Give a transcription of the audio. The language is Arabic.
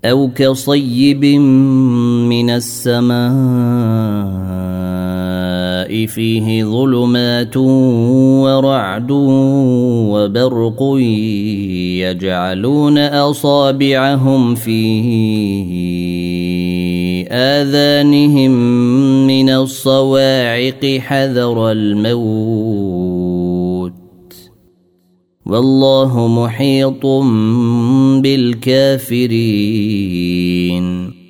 أو كصيب من السماء فيه ظلمات ورعد وبرق يجعلون أصابعهم في آذانهم من الصواعق حذر الموت والله محيط بالكافرين